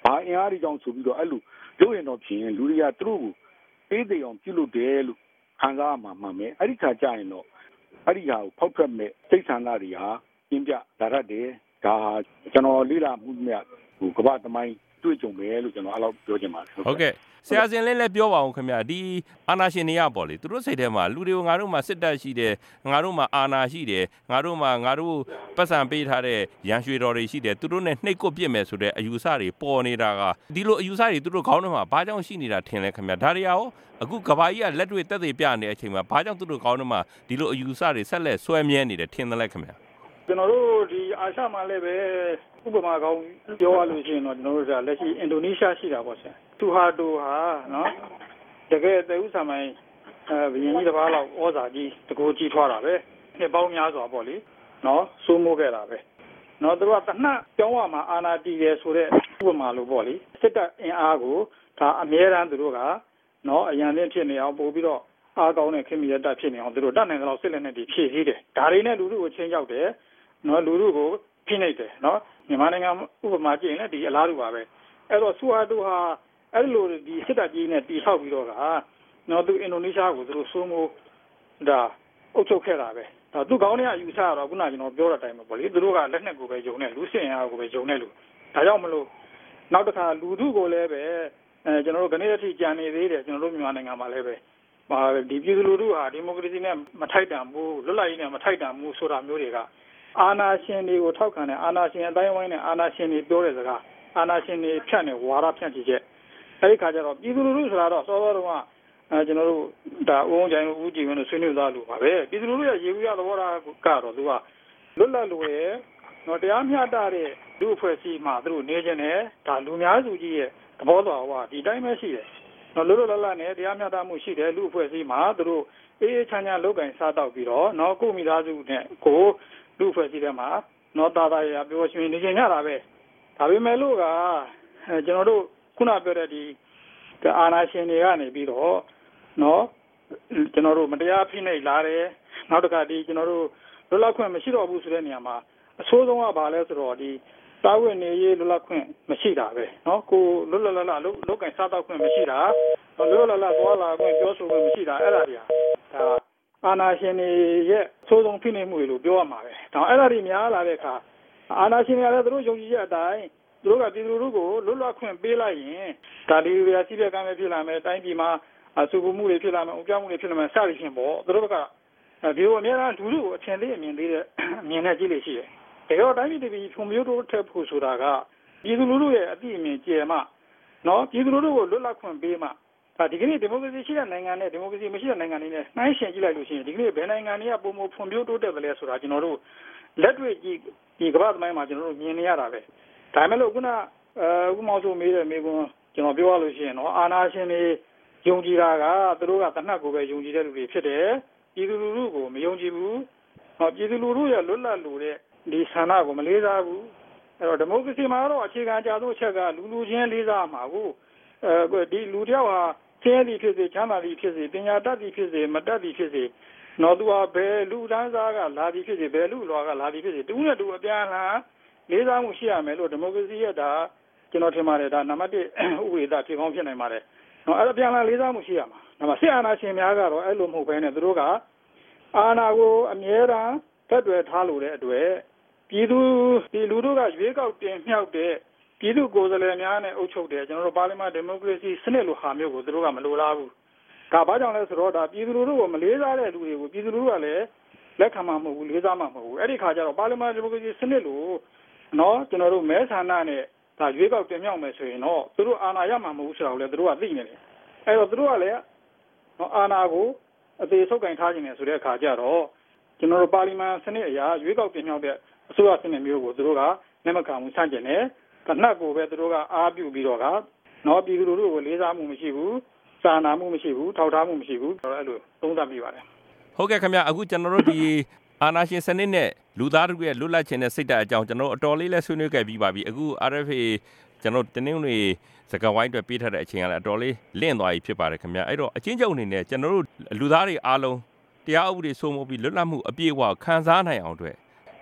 D: ဘာအင်အားတွေကြောင့်ဆိုပြီးတော့အဲ့လိုလုပ်ရင်တော့ဖြင့်လူတွေကသူတို့ကိုပေးသေးအောင်ပြုလုပ်တယ်လို့ခံစားရမှာမှန်မယ်အဲ့ဒီခါကျရင်တော့အဲ့ဒီဟာကိုဖောက်ထွက်မဲ့စိတ်ဆန္ဒတွေဟာပြင်းပြလာတတ်တယ်ဒါကျွန်တော်လေ့လာမှုများဟိုကမ္ဘာသမိုင်းတွေ့ကြုံပဲလို့ကျွန်တော်အဲ့လိုပြောချင်ပါတယ်
A: ဟုတ်ကဲ့ဆရာစင်လည်းပြောပါအောင်ခင်ဗျာဒီအာဏာရှင်တွေကပေါ့လေသူတို့စိတ်ထဲမှာလူတွေကိုငါတို့မှာစစ်တပ်ရှိတယ်ငါတို့မှာအာဏာရှိတယ်ငါတို့ပတ်စံပေးထားတဲ့ရန်ရွှေတော်တွေရှိတယ်သူတို့နဲ့နှိပ်ကွပ်ပြစ်မယ်ဆိုတဲ့အယူဆတွေပေါ်နေတာကဒီလိုအယူဆတွေသူတို့ခေါင်းထဲမှာဘာကြောင့်ရှိနေတာထင်လဲခင်ဗျာဒါတွေရောအခုကဘာကြီးကလက်တွေ့တက်သေးပြနေတဲ့အချိန်မှာဘာကြောင့်သူတို့ခေါင်းထဲမှာဒီလိုအယူဆတွေဆက်လက်ဆွဲမြဲနေတယ်ထင်တယ်လဲခင်ဗျာ
B: ကျွန်တော်တို့ဒီအာရှမှာလည်းပဲဥပမာကောင်းပြောရလို့ရှိရင်တော့ကျွန်တော်တို့ကလက်ရှိအင်ဒိုနီးရှားရှိတာပေါ့ဆရာသူဟာနော်တကယ်သေဥဆောင်မိုင်းဘယင်းကြီးတစ်ပါးလောက်ဩဇာကြီးတကူကြီးထွားတာပဲနှစ်ပေါင်းများစွာပေါ့လေနော်စိုးမိုးခဲ့တာပဲနော်သူကတနတ်ကြောင်းရမှာအာနာတီတယ်ဆိုတဲ့ဥပမာလိုပေါ့လေစစ်တပ်အင်အားကိုဒါအမြဲတမ်းသူတို့ကနော်အရန်လင်းဖြစ်နေအောင်ပို့ပြီးတော့အားကောင်းတဲ့ခင်မီရတဖြစ်နေအောင်သူတို့တတ်နိုင်တဲ့လောက်စစ်လက်နဲ့ဖြည့်စည်းတယ်ဒါတွေနဲ့လူတို့ကိုချင်းရောက်တယ်နော်လူတို့ကိုဖိနှိပ်တယ်နော်မြန်မာနိုင်ငံဥပမာကြည့်ရင်လည်းဒီအလားတူပါပဲအဲ့တော့ဆူဟာတို့ဟာအဲ့လိုဒီစစ်တပ်ကြီးနဲ့တီဆောက်ပြီးတော့ကနော်သူအင်ဒိုနီးရှားကိုသူတို့စိုးမိုးဒါအုပ်ချုပ်ခဲ့တာပဲဒါသူကောင်းတဲ့အယူဆကတော့ခုနကကျွန်တော်ပြောတဲ့အတိုင်းပဲပေါ့လေသူတို့ကလက်နက်ကိုပဲယုံနေလူစစ်ရင်အားကိုပဲယုံနေလို့ဒါကြောင့်မလို့နောက်တစ်ခါလူထုကိုလည်းပဲကျွန်တော်တို့ကနေအထိကြံနေသေးတယ်ကျွန်တော်တို့မြန်မာနိုင်ငံမှာလည်းပဲဒီပြည်သူလူထုဟာဒီမိုကရေစီနဲ့မထိုက်တန်ဘူးလွတ်လပ်ရေးနဲ့မထိုက်တန်ဘူးဆိုတာမျိုးတွေကအာဏာရှင်တွေကိုထောက်ခံတဲ့အာဏာရှင်အတိုင်းဝိုင်းနဲ့အာဏာရှင်တွေပြောတဲ့စကားအာဏာရှင်တွေဖြန့်တဲ့ဝါဒဖြန့်ချီချက်အဲဒီခါကျတော့ပြည်သူလူထုဆိုတာတော့စောစောတုန်းကကျွန်တော်တို့ဒါဦးအောင်ကြိုင်ဦးကြည်ဝင်းတို့ဆွေးနွေးသားလို့ပါပဲပြည်သူလူထုရဲ့ရေဘူးရသဘောထားကတော့သူကလွတ်လပ်လို့ရတော့တရားမျှတတဲ့လူအဖွဲ့အစည်းမှာသူတို့နေခြင်းနဲ့ဒါလူများစုကြီးရဲ့သဘောတော်ကဒီတိုင်းပဲရှိတယ်နော်လွတ်လွတ်လပ်လပ်နဲ့တရားမျှတမှုရှိတယ်လူအဖွဲ့အစည်းမှာသူတို့အေးအေးချမ်းချမ်းလုပ်ကင်စားတော့ပြီးတော့နော်ကိုမိသားစုနဲ့ကိုလူအဖွဲ့အစည်းထဲမှာနော်တာရပြောရှင်နေကြရတာပဲဒါပေမဲ့လို့ကကျွန်တော်တို့ခုနပြောတဲ့ဒီအာဏာရှင်တွေကနေပြီးတော့နော်ကျွန်တော်တို့မတရားဖိနှိပ်လာတယ်နောက်တစ်ခါဒီကျွန်တော်တို့လွတ်လပ်ခွင့်မရှိတော့ဘူးဆိုတဲ့နေရာမှာအဆိုးဆုံးကဘာလဲဆိုတော့ဒီတာဝန်နေရေးလွတ်လပ်ခွင့်မရှိတာပဲနော်ကိုလွတ်လပ်လပ်လုတ်ကင်စားတော့ခွင့်မရှိတာလွတ်လပ်လပ်သွားလာခွင့်ပြောဆိုခွင့်မရှိတာအဲ့ဒါတွေကဒါအာဏာရှင်တွေရဲ့ဆိုးဆုံးဖိနှိပ်မှုတွေလို့ပြောရမှာပဲဒါအဲ့ဒါတွေများလာတဲ့အခါအာဏာရှင်တွေကလည်းသူတို့ယုံကြည်ချက်အတိုင်းသူတို့ကပြည်သူလူထုကိုလွတ်လပ်ခွင့်ပေးလိုက်ရင်ဒါဒီရစီပြကမ်းပဲဖြစ်လာမယ်တိုင်းပြည်မှာစုပုံမှုတွေဖြစ်လာမယ်ဥပဒေမှုတွေဖြစ်လာမယ်စသည်ဖြင့်ပေါ့သူတို့ကဒီလိုအများအားလူထုကိုအထင်သေးအမြင်သေးတဲ့အမြင်နဲ့ကြည့်လို့ရှိတယ်။ဒါတော့တိုင်းပြည်ပြည်ဖွံ့ဖြိုးတိုးတက်ဖို့ဆိုတာကပြည်သူလူထုရဲ့အသိအမြင်ကျယ်မှနော်ပြည်သူလူထုကိုလွတ်လပ်ခွင့်ပေးမှဒါဒီကနေ့ဒီမိုကရေစီရှိတဲ့နိုင်ငံနဲ့ဒီမိုကရေစီမရှိတဲ့နိုင်ငံတွေနဲ့နှိုင်းယှဉ်ကြည့်လိုက်လို့ရှိရင်ဒီကနေ့ဘယ်နိုင်ငံတွေကပုံမဖွံ့ဖြိုးတိုးတက်တယ်လဲဆိုတာကျွန်တော်တို့လက်တွေ့ကြည့်ဒီကမ္ဘာသမိုင်းမှာကျွန်တော်တို့မြင်နေရတာပဲ။ဒါမှမဟုတ်ခုနဥမောင်ဆိုမေးတဲ့မေးခွန်းကျွန်တော်ပြောရလို့ရှိရင်တော့အာဏာရှင်တွေယုံကြည်တာကသူတို့ကတနတ်ကိုပဲယုံကြည်တဲ့လူတွေဖြစ်တယ်ပြည်သူလူထုကိုမယုံကြည်ဘူးပြည်သူလူထုရဲ့လွတ်လပ်လို့တဲ့ဒီဆန္ဒကိုမလေးစားဘူးအဲ့တော့ဒီမိုကရေစီမှာတော့အခြေခံအကျဆုံးအချက်ကလူချင်းလေးစားမှာကိုဒီလူတယောက်ဟာဆင်းရဲသည်ဖြစ်စေချမ်းသာသည်ဖြစ်စေပညာတတ်သည်ဖြစ်စေမတတ်သည်ဖြစ်စေနော်သူဟာဘယ်လူတန်းစားကလာသည်ဖြစ်စေဘယ်လူလွာကလာသည်ဖြစ်စေတူနဲ့တူအပြန်လှန်လေးစားမှုရှိရမယ်လို့ဒီမိုကရေစီရဲ့ဒါကျွန်တော်ထင်ပါတယ်ဒါနံပါတ်1ဥပဒေသားဖြစ်ကောင်းဖြစ်နိုင်ပါတယ်နော်အဲ့ဒါပြန်လှန်လေးစားမှုရှိရမှာဒါမှစစ်အာဏာရှင်များကတော့အဲ့လိုမဟုတ်ဘဲနဲ့သူတို့ကအာဏာကိုအမြဲတမ်းတက်တွယ်ထားလို့တဲ့အတွက်ပြည်သူဒီလူတို့ကရွေးကောက်တင်မြှောက်တဲ့ပြည်သူကိုယ်စားလှယ်များနဲ့အုပ်ချုပ်တယ်ကျွန်တော်တို့ပါလီမန်ဒီမိုကရေစီစနစ်လိုဟာမျိုးကိုသူတို့ကမလိုလားဘူးဒါဘာကြောင့်လဲဆိုတော့ဒါပြည်သူလူထုကိုမလေးစားတဲ့လူတွေကိုပြည်သူလူထုကလည်းလက်ခံမှာမဟုတ်ဘူးလေးစားမှာမဟုတ်ဘူးအဲ့ဒီခါကျတော့ပါလီမန်ဒီမိုကရေစီစနစ်လိုနော်ကျွန်တော်တို့မဲဆန္ဒနဲ့ဒါရွေးကောက်တင်မြှောက်မယ်ဆိုရင်တော့သူတို့အာဏာရမှာမဟုတ်ဘူးဆိုတာကိုလည်းသူတို့ကသိနေတယ်အဲ့တော့သူတို့ကလည်းအာဏာကိုအသေးဆုပ်ကင်ထားခြင်းနဲ့ဆိုတဲ့အခါကျတော့ကျွန်တော်တို့ပါလီမန်စနစ်အရာရွေးကောက်တင်မြှောက်တဲ့အစိုးရစနစ်မျိုးကိုသူတို့ကလက်မခံဘူးဆန့်ကျင်တယ်တနတ်ကိုပဲသူတို့ကအားပြုပြီးတော့ကနော်ပြည်သူလူထုကိုလေးစားမှုမရှိဘူးစာနာမှုမရှိဘူးထောက်ထားမှုမရှိဘူးအဲ့လိုသုံးသပ်မိပါတယ်
A: ဟုတ်ကဲ့ခင်ဗျအခုကျွန်တော်တို့ဒီအာဏာရှင်စနစ်နဲ့လူသားတို့ရဲ့လွတ်လပ်ခြင်းနဲ့စိတ်ဓာတ်အကြောင်းကျွန်တော်တို့အတော်လေးလဲဆွေးနွေးခဲ့ပြီးပါပြီအခု RFA ကျွန်တော်တင်းနှင်းတွေစကားဝိုင်းအတွက်ပေးထားတဲ့အချိန်ကလည်းအတော်လေးလင့်သွားပြီဖြစ်ပါတယ်ခင်ဗျအဲ့တော့အချင်းချုပ်အနေနဲ့ကျွန်တော်တို့လူသားတွေအားလုံးတရားဥပဒေစိုးမိုးပြီးလွတ်လပ်မှုအပြည့်အဝခံစားနိုင်အောင်အတွက်ဘ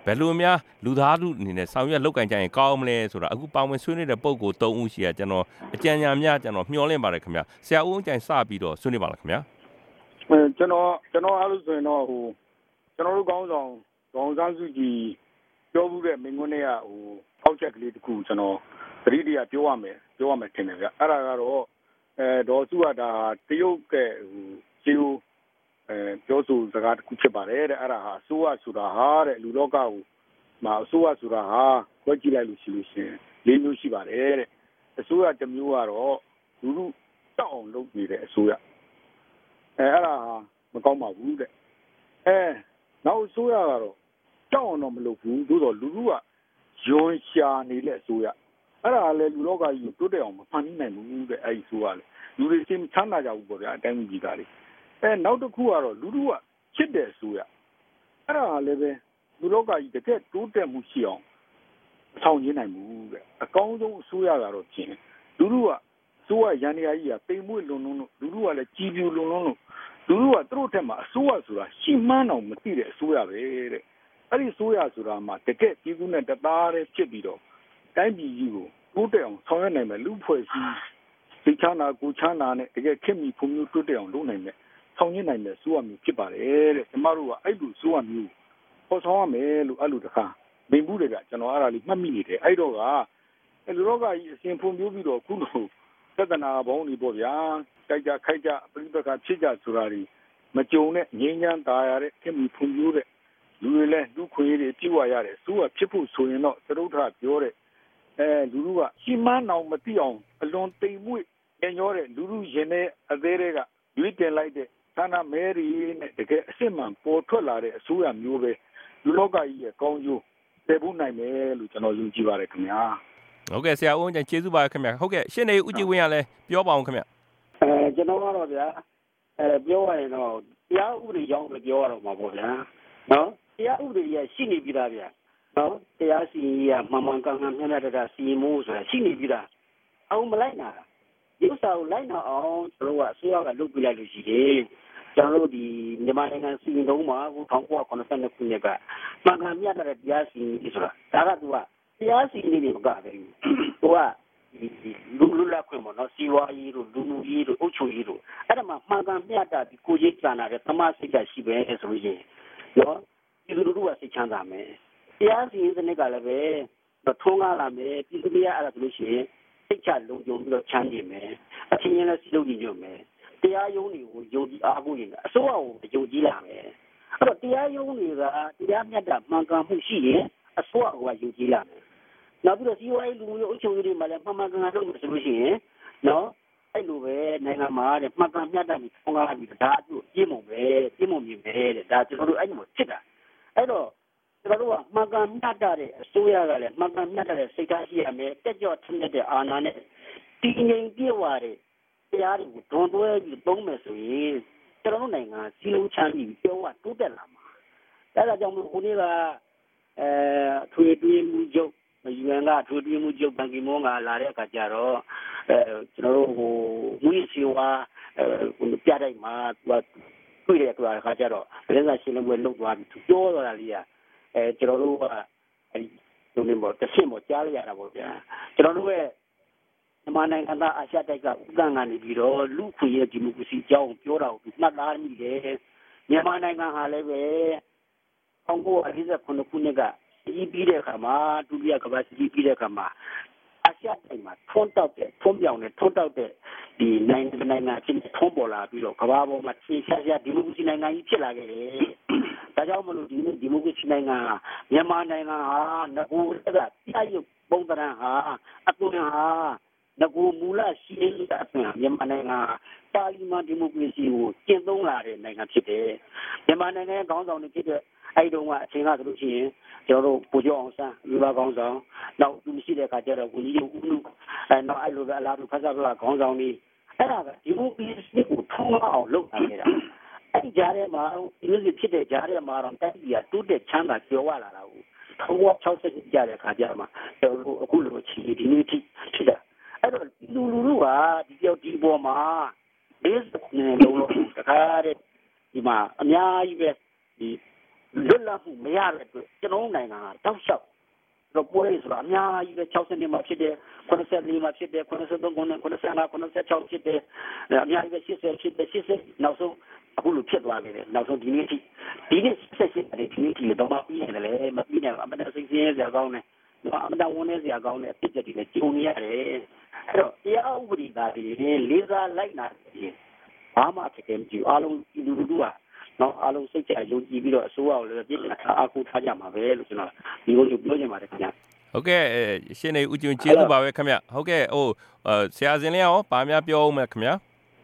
A: ယ်လိုများလူသားထုအနေနဲ့ဆောင်ရွက်လုပ်ကင်ကြရင်ကောင်းမလဲဆိုတာအခုပါဝင်ဆွေးနွေးတဲ့ပုံကို3ဦးရှိရကျွန်တော်အကြံဉာဏ်များကျွန်တော်မျှော်လင့်ပါတယ်ခင်ဗျာဆရာဦးအောင်ကြိုင်စပြီးတော့ဆွေးနွေးပါလားခင်ဗျာ
D: ကျွန်တော်အားလို့ဆိုရင်တော့ကျွန်တော်တို့ကောင်းဆောင်စားစုကြည်ပြောမှုတဲ့မိငွန်းတွေကအောက်ချက်ကလေးတစ်ခုကျွန်တော်သတိတရားပြောရမယ်ထင်တယ်ဗျအဲ့ဒါကတော့ဒေါ်စုကဒါတရုတ်ကဂျီယိုပြောဆိုစကားတစ်ခုဖြစ်ပါတယ်တဲ့အဲ့ဒါဟာအစိုးရဆိုတာဟာတဲ့လူလောကကိုအစိုးရဆိုတာဟာခွဲကြည့်လိုက်လို့ရှိရင်၄မျိုးရှိပါတယ်တဲ့အစိုးရတစ်မျိုးကတော့လူလူတောက်အောင်လုပ်နေတဲ့အစိုးရအဲ့ဒါဟာမကောင်းပါဘူးတဲ့နောက်အစိုးရကတော့တောက်အောင်တော့မလုပ်ဘူးသို့တော့လူလူကယွန်ရှာနေတဲ့အစိုးရအဲ့ဒါလည်းလူလောကကြီးကိုတိုးတက်အောင်မဖန်တီးနိုင်ဘူးတဲ့အဲ့ဒီအစိုးရလေလူတွေချင်းချမ်းသာကြဘူးပေါ့ဗျာအတိုင်းပြည်သားတွေနောက်တစ်ခုကတော့လူလူကချစ်တဲ့အစိုးရအဲ့ဒါလည်းပဲလူလောကကြီးတကယ်တိုးတက်မှုရှိအောင်ဆောင်ရင်းနိုင်ဘူးတဲ့အကောင်းဆုံးအစိုးရကတော့ချင်းလူလူကအစိုးရရန်ရာကြီးကတိမ်မွေ့လွန်လွန်းလို့လူလူကလည်းကြီးပြူလွန်လွန်းလို့လူလူကသူတို့ထက်မှာအစိုးရဆိုတာရှိမှန်းအောင်မသိတဲ့အစိုးရပဲတဲ့အဲ့ဒီအစိုးရဆိုတာမှာတကယ်ပြည်သူနဲ့တသားတည်းဖြစ်ပြီးတော့တိုင်းပြည်ကြီးကိုတိုးတက်အောင်ဆောင်ရွက်နိုင်မယ်လူဖွဲ့စည်းစိတ်ချမ်းသာကိုချမ်းသာနဲ့တကယ်ခင်မီဖွံ့ဖြိုးတိုးတက်အောင်လုပ်နိုင်မယ်ဆောင်ရည်နိုင်မယ်စိုးရမျိုးဖြစ်ပါတယ်တဲ့ကျမတို့ကအဲ့လိုစိုးရမျိုးပေါ်ဆောင်ရမယ်လို့အဲ့လိုတခါမိန်ဘူးတွေကကျွန်တော်အဲ့ဒါလေးမှတ်မိနေတယ်အဲ့တော့ကလူလောကကြီးအစဉ်ဖွံ့ဖြိုးပြီးတော့ခုလိုသဒ္ဒနာဘောင်းတွေပေါ့ဗျာတိုက်ကြခိုက်ကြပြိပက္ခဖြစ်ကြဆိုတာတွေမကြုံနဲ့ငြိမ်းချမ်းသာရတဲ့ခင်မီဖွံ့ဖြိုးတဲ့လူတွေလည်းလူခွေတွေပြုတ်ရရတယ်စိုးရဖြစ်ဖို့ဆိုရင်တော့သရုပ်ထပြောတဲ့လူလူကရှင်းမန်းအောင်မသိအောင်အလွန်တိမ်မွေ့ညောတဲ့လူလူရင်နဲ့အသေးတွေကရွေးတင်လိုက်တဲ့ဌာနမဲရီနဲ့တကယ်အစစ်မှန်ပေါ်ထွက်လာတဲ့အစိုးရမျိုးပဲလူလောကကြီးရဲ့ကောင်းကျိုးတည်ဖို့နိုင်မယ်လို့ကျွန်တော်ယုံကြည်ပါတယ်ခင်ဗျာ
A: ဟုတ်ကဲ့ဆရာဦးအောင်ကြိုင်ကျေးဇူးပါခင်ဗျာဟုတ်ကဲ့ရှင်းနေဦးကြည်ဝင်းကလည်းပြောပါအောင်ခင်ဗျာ
C: ကျွန်တော်ကတော့ဗျာပြောရရင်တော့တရားဥပဒေကြောင့်လည်းပြောရတော့မှာပေါ့ဗျာနော်တရားဥပဒေကြီးရှိနေပြီလားဗျာနော်တရားစီရင်မှန်မှန်ကန်ကန်မျှမျှတတစီရင်မှုဆိုတာရှိနေပြီလားအောင်မလိုက်နာဒီဥစ္စာကိုလိုက်နာအောင်ကျွန်တော်ကအစိုးရကလုပ်ပြလိုက်လို့ရှိတယ်ကျွန်တော်တို့ဒီမြန်မာနိုင်ငံစီရင်တုံးမှာ1992ခုနှစ်ကမှန်ကန်မျှတတဲ့တရားစီရင်ဆိုတာဒါကသူကတရားစီရင်နေမကပဲသူကလူလက်ခွင့်ပေါ့နော်စီဝါရေးတို့လူမှုရေးတို့အုပ်ချုပ်ရေးတို့အဲ့ဒါမှမှန်ကန်မျှတပြီးကိုကြီးကျန်လာတဲ့သမားစိတ်ဓာတ်ရှိပဲဆိုရင်နော်ဒီလူတို့ကစိတ်ချမ်းသာမယ်တရားစီရင်စနစ်ကလည်းပဲထုံးကားလာမယ်ပြည်သူတွေကအဲ့ဒါဆိုလို့ရှိရင်စိတ်ချလုံခြုံပြီးတော့ချမ်းသာမယ်အချင်းချင်းလည်းစီလုံးကြည့်ကြမယ်တရားရုံးတွေကိုယုံကြည်အားကိုးရင်အစိုးရကိုယုံကြည်လာမယ်အဲ့တော့တရားရုံးတွေကတရားမျှတမှန်ကန်မှုရှိရင်အစိုးရကယုံကြည်လာမယ်နောက်ပြီးတော့စီဝိုင်းလူမျိုးအုပ်ချုပ်ရေးတွေမှာလည်းမှန်မှန်ကန်ကန်လုပ်လို့ဆိုလို့ရှိရင်နော်အဲ့လိုပဲနိုင်ငံမှာတဲ့မှန်ကန်မျှတပြီးထုံးကားပြီးဒါအကျိုးပြည့်မုံမြင်ပဲတဲ့ဒါကျွန်တော်တို့အဲ့ဒီမှာဖြစ်တာအဲ့တော့ကျွန်တော်တို့ကမှန်ကန်မျှတတဲ့အစိုးရကလည်းမှန်ကန်မျှတတဲ့စိတ်ဓာတ်ရှိရမယ်တက်ကြွထက်တဲ့အာဏာနဲ့တည်ငြိမ်ပြည့်ဝတဲ့တရားတွေကိုဒွန်တွဲပြီးသုံးမယ်ဆိုရင်ကျွန်တော်တို့နိုင်ငံစီလုံးချမ်းပြီးပြောရတိုးတက်လာမှာဒါကြောင့်မို့ခုနေ့ကထွေထွေမှုချုပ်UN ကထွေထွေမှုချုပ်ဘန်ကီမွန်းကလာတဲ့အခါကျတော့ကျွန်တော်တို့မူရစီဝါပြတိုက်မှာတွေ့တဲ့အခါကျတော့ပြည်သာရှင်းလင်းပွဲလုပ်သွားပြီးပြောတော့တာလေးကျွန်တော်တို့ကအဲဒီလိုမျိုးတစ်ဆင့်ပေါ်ကြားရတာပေါ့ဗျာကျွန်တော်တို့ရဲ့မြန်မာနိုင်ငံသားအာရှတိုက်ကဥက္ကဋ္ဌကနေပြီးတော့လူခွင့်ရဲ့ဒီမိုကရေစီအကြောင်းပြောတာကိုမှတ်သားမိတယ်မြန်မာနိုင်ငံဟာလည်းပဲ1949ခုနှစ်ကစီးပြီးတဲ့အခါမှာဒုတိယကမ္ဘာစစ်ကြီးပြီးတဲ့အခါမှာအာရှတိုက်မှာထွန်းပြောင်းတဲ့ဒီနိုင်ငံချင်းထွန်းပေါ်လာပြီးတော့ကမ္ဘာပေါ်မှာရှင်းရှားရှားဒီမိုကရေစီနိုင်ငံကြီးဖြစ်လာခဲ့တယ်။ဒါကြောင့်မလို့ဒီမိုကရေစီနိုင်ငံမြန်မာနိုင်ငံဟာငကူကတရားရုပ်ပုံသဏ္ဍာန်ဟာအတူဟာငကူမူလရှိတဲ့အပြင်မြန်မာနိုင်ငံပါလီမန်ဒီမိုကရေစီကိုကျင့်သုံးလာတဲ့နိုင်ငံဖြစ်တယ်။မြန်မာနိုင်ငံရဲ့ခေါင်းဆောင်တွေဖြစ်တဲ့အဲ့တုန်းကအချိန်ကဆိုလို့ရှိရင်ကျွန်တော်တို့ပူကျော်အောင်ဆန်းလူပါခေါင်းဆောင်နောက်သူမရှိတဲ့အခါကျတော့ဝန်ကြီးချုပ်ဦးနုနောက်အဲ့လိုပဲအလားတူဖတ်စာခေါင်းဆောင်တွေအဲ့ဒါကဒီမိုကရေစီကိုထုံးအောင်လုပ်နိုင်ခဲ့တာအဲ့ဒီကြားထဲမှာဒီလိုဖြစ်တဲ့ကြားထဲမှာတော့တိုက်ပြည်ကတိုးတက်ချမ်းသာကျော်ဝလာတာကို1960ကြားတဲ့အခါကျမှကျွန်တော်တို့အခုလိုချီဒီနေ့ထိဖြစ်တာအဲ့တော့လူကဒီကြောက်ဒီပေါ်မှာဘစ်နဲ့လုံးလုံးတခါတဲ့ဒီမှာအများကြီးပဲဒီလွတ်လပ်မှုမရတဲ့အတွက်ကျွန်တော်နိုင်ငံဟာတောက်လျှောက်တော့ပွဲဆိုတာအများကြီးပဲ60နှစ်မှဖြစ်တယ်84မှဖြစ်တယ်83ခုနှစ်85 86ဖြစ်တယ်အများကြီးပဲ80ဖြစ်တယ်80နောက်ဆုံးအခုလိုဖြစ်သွားတယ်နောက်ဆုံးဒီနေ့ဆက်ရှိတယ်ဒီနေ့ဒီတော့မပြီးနေတယ်လေမပြီးနေပါမနဲ့စိတ်ဆင်းရဲစရာကောင်းတယ်အမတဝန်နေစရာကောင်းတဲ့အဖြစ်တွေလည်းကြုံနေရတယ်အဲ့တော့တရားဥပဒေသားတွေလေးစားလိုက်နာတယ်ဘာမှဖြစ်တယ်ကြည့်အားလုံးဒီလူတို့ကနော်အားလုံးစိတ်ကြယုံကြည်ပြီးတော့အစိုးရကိုလည်းပြည်နေတာအားကိုးထားကြမှာပဲလို့ကျွန်တော်ဒီလိုပြောချင်ပါတယ်ခင်ဗျာ
A: ဟုတ်ကဲ့ရှင်နေဦးကျွန်းကျေးဇူးပါပဲခင်ဗျဟုတ်ကဲ့ဆရာစင်လေးရောဗာများပြောဦးမယ်ခင်ဗျ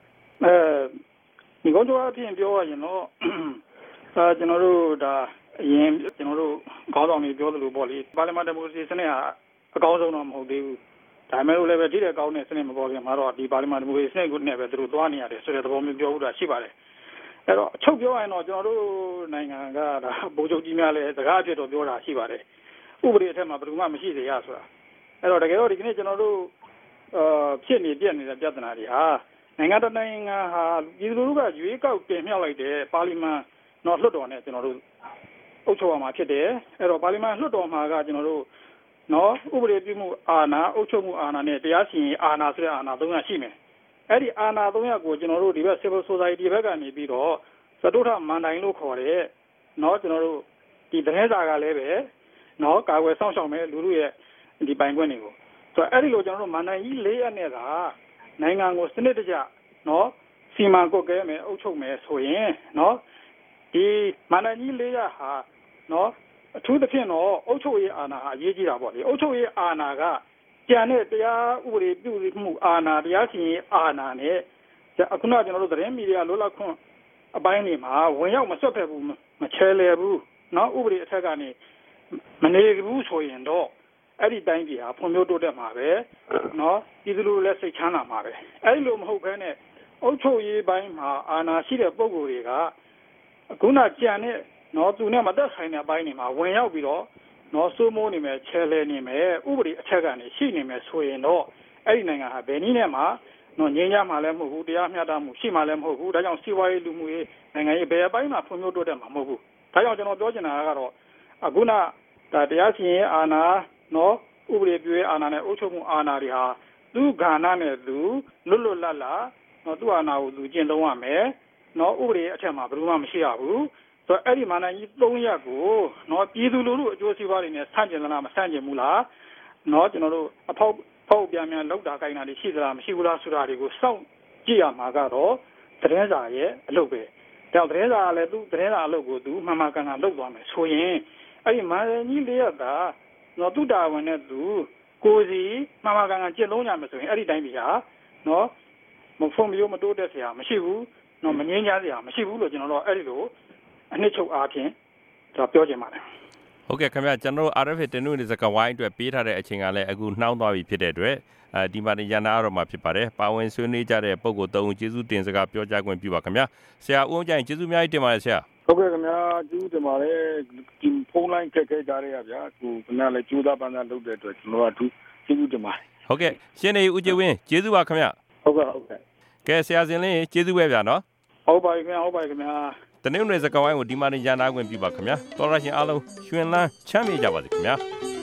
B: ဒီကုန်းကျော်အဖြစ်ပြောရရင်တော့ကျွန်တော်တို့ဒါအရင်ကျွန်တော်တို့ခေါင်းဆောင်တွေပြောသလိုပေါ့လေပါလီမန်ဒီမိုကရေစီစနစ်ဟာအကောင်းဆုံးတော့မဟုတ်သေးဘူးဒါပေမဲ့လို့လည်းပဲဒီတဲ့ကောင်းတဲ့စနစ်မပေါ်ခင်မှာတော့ဒီပါလီမန်ဒီမိုကရေစီစနစ်ကိုနဲ့ပဲသူတို့သွားနေရတယ်ဆိုတဲ့သဘောမျိုးပြောဦးတာရှိပါတယ်အဲ့တော့အချုပ်ပြောရင်တော့ကျွန်တော်တို့နိုင်ငံကဒါဗိုလ်ချုပ်ကြီးများလည်းစကားအဖြစ်တော့ပြောတာရှိပါတယ်ဥပဒေအထက်မှာဘယ်သူမှမရှိစေရဆိုတာအဲ့တော့တကယ်တော့ဒီကနေ့ကျွန်တော်တို့ဖြစ်နေပြက်နေတဲ့ပြဿနာတွေဟာနိုင်ငံတော်နိုင်ငံဟာပြည်သူလူထုကရွေးကောက်တင်မြှောက်လိုက်တဲ့ပါလီမန်တော့လွှတ်တော်နဲ့ကျွန်တော်တို့အုပ်ချုပ်ရမှာဖြစ်တယ်အဲ့တော့ပါလီမန်လွှတ်တော်မှာကကျွန်တော်တို့နော်ဥပဒေပြုမှုအာဏာအုပ်ချုပ်မှုအာဏာနဲ့တရားစီရင်အာဏာဆိုတဲ့အာဏာ၃ရပ်ရှိမယ်အဲ့ဒီအာဏာ၃ရပ်ကိုကျွန်တော်တို့ဒီဘက် civil society ဘက်ကနေပြီးတော့သတုထမန်တိုင်လို့ခေါ်တဲ့နော်ကျွန်တော်တို့ဒီသတင်းစာကလည်းပဲနော်ကာကွယ်စောင့်ရှောက်မယ်လူလူရဲ့ဒီပိုင်ခွင့်တွေကိုဆိုတော့အဲ့ဒီလိုကျွန်တော်တို့မန်တိုင်ကြီး၄ရပ်နဲ့ကနိုင်ငံကိုစနစ်တကျနော်စီမံကွပ်ကဲမယ်အုပ်ချုပ်မယ်ဆိုရင်နော်ဒီမန်တိုင်ကြီး၄ရပ်ဟာနော်အထူးသဖြင့်တော့အုပ်ချုပ်ရေးအာဏာဟာအရေးကြီးတာပေါ့လေအုပ်ချုပ်ရေးအာဏာကကျန်တဲ့တရားဥပဒေပြုမှုအာဏာတရားစီရင်အာဏာနဲ့အခုနကျွန်တော်တို့သတင်းမီဒီယာလွတ်လပ်ခွင့်အပိုင်းတွေမှာဝင်ရောက်မဆွတ်ဖက်ဘူးမချဲလဲဘူးเนาะဥပဒေအထက်ကနေမနေဘူးဆိုရင်တော့အဲ့ဒီတိုင်းပြည်ဟာဖွံ့ဖြိုးတိုးတက်မှာပဲเนาะပြည်သူလူထုလည်းစိတ်ချမ်းသာမှာပဲအဲ့ဒီလိုမဟုတ်ဘဲနဲ့အုပ်ချုပ်ရေးပိုင်းမှာအာဏာရှိတဲ့ပုံကိုယ်တွေကအခုနကြံတဲ့เนาะသူနဲ့မသက်ဆိုင်တဲ့အပိုင်းတွေမှာဝင်ရောက်ပြီးတော့နော်စိုးမိုးနေမယ်ချဲလဲနေမယ်ဥပဒေအထက်ကနေရှိနေမယ်ဆိုရင်တော့အဲ့ဒီနိုင်ငံဟာဘယ်နည်းနဲ့မှနော်ငြိမ်းချမ်းမှလည်းမဟုတ်ဘူးတရားမျှတမှုရှိမှလည်းမဟုတ်ဘူးဒါကြောင့်စီးပွားရေးလူမှုရေးနိုင်ငံရေးဘယ်အပိုင်းမှာဖွံ့ဖြိုးတိုးတက်မှာမဟုတ်ဘူးဒါကြောင့်ကျွန်တော်ပြောချင်တာကတော့အခုနဒါတရားစီရင်အာဏာနော်ဥပဒေပြုရေးအာဏာနဲ့အုပ်ချုပ်မှုအာဏာတွေဟာသူ့ကဏ္ဍနဲ့သူလွတ်လွတ်လပ်လပ်နော်သူ့အာဏာကိုသူကျင့်သုံးရမယ်နော်ဥပဒေအထက်မှာဘယ်သူမှမရှိရဘူးဆိုတော့အဲ့ဒီမန္တန်ကြီး၃ရပ်ကိုနော်ပြည်သူလူထုအကျိုးစီးပွားတွေနဲ့ဆန့်ကျင်လားမဆန့်ကျင်ဘူးလားနော်ကျွန်တော်တို့အဖောက်ပြန်လောက်တာကိုင်းတာတွေရှိသလားမရှိဘူးလားဆိုတာတွေကိုစောင့်ကြည့်ရမှာကတော့သတင်းစာရဲ့အလုပ်ပဲဒါသတင်းစာကလည်းသူသတင်းစာအလုပ်ကိုသူမှန်မှန်ကန်ကန်လုပ်သွားမယ်ဆိုရင်အဲ့ဒီမန္တန်ကြီး၄ရပ်ကနော်သူတာဝန်နဲ့သူကိုစီမှန်မှန်ကန်ကန်ကျင့်သုံးကြမယ်ဆိုရင်အဲ့ဒီတိုင်းပြည်ဟာနော်မဖုံးမျိုးမတိုးတက်เสียမရှိဘူးနော်မငြင်းချမ်းเสียမရှိဘူးလို့ကျွန်တော်တို့အဲ့ဒီလိုအနှစ်ချုပ်အားဖြင့်ကျွန်တော်ပြောချင်ပါတယ်
A: ဟုတ်ကဲ့ခင်ဗျာကျွန်တော်တို့ RFA တင်နုနေစကဝိုင်းအတွက်ပေးထားတဲ့အချိန်ကလည်းအခုနှောင်းသွားပြီဖြစ်တဲ့အတွက်ဒီမှာရန်နာတော့မှာဖြစ်ပါတယ်ပါဝင်ဆွေးနွေးကြတဲ့ပုံကို၃ဦးကျေးဇူးတင်စကားပြောကြားခွင့်ပြုပါခင်ဗျာဆရာဦးအောင်ကျရင်ကျေးဇူးအများကြီးတင်ပါတယ်ဆရာ
D: ဟုတ်ကဲ့ခင်ဗျာကျေးဇူးတင်ပါတယ်ဒီဖုန်းလိုင်းခက်ခဲကြရဗျာကိုခင်ဗျာလည်းကြိုးစားပန်းစားလုပ်တဲ့အတွက်ကျွန်တော်ကအထူးကျေးဇူးတင်ပါတယ်
A: ဟုတ်ကဲ့ရှင်နေဦးကျေးဝင်းကျေးဇူးပါခင်ဗျာ
C: ဟုတ်ကဲ့
A: ကဲဆရာစင်လင်းကျေးဇူးပဲဗျာနော်
B: ဟုတ်ပါပြီခင်ဗျာဟုတ်ပါပြီခင်ဗျာ
A: တနင်္ဂနွေစကားဝိုင်းကိုဒီမှာရန်နာခွင့်ပြုပါခင်ဗျာတော်ရရှင်အားလုံးရွှင်လန်းချမ်းမြေ့ကြပါစေခင်ဗျာ